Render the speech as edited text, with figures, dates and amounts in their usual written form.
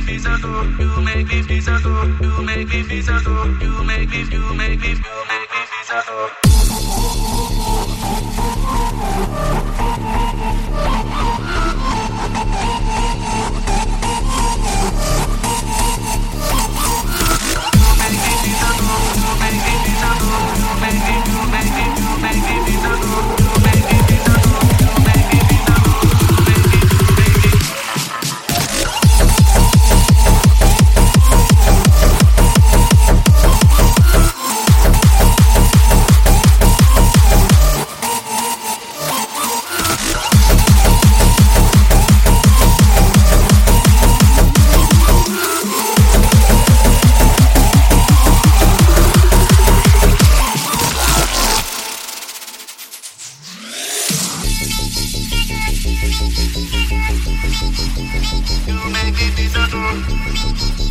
feel so good. You make me feel so good. You make me feel so good. You make me feel so good. You make me feel so good.